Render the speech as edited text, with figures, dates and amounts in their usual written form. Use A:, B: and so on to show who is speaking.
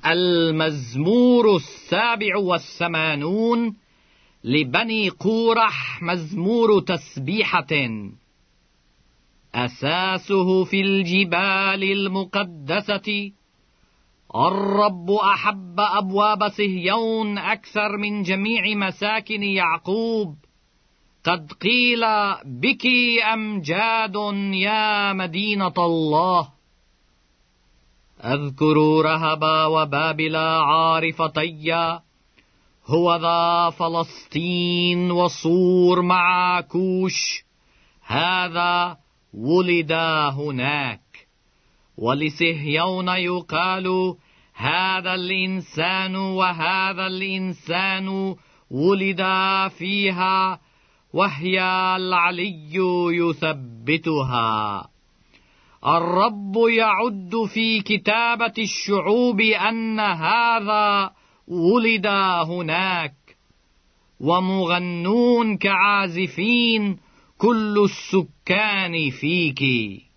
A: المزمور 87 لبني قورح، مزمور تسبيحة. أساسه في الجبال المقدسة، الرب أحب أبواب صهيون أكثر من جميع مساكن يعقوب. قد قيل بك أمجاد يا مدينة الله. أذكر رهب وبابل عارفتي، هو ذا فلسطين وصور مع كوش، هذا ولد هناك. ولصهيون يقال هذا الإنسان، وهذا الإنسان ولد فيها، وهي العلي يثبتها. الرب يعد في كتابة الشعوب أن هذا ولد هناك، ومغنون كعازفين كل السكان فيك.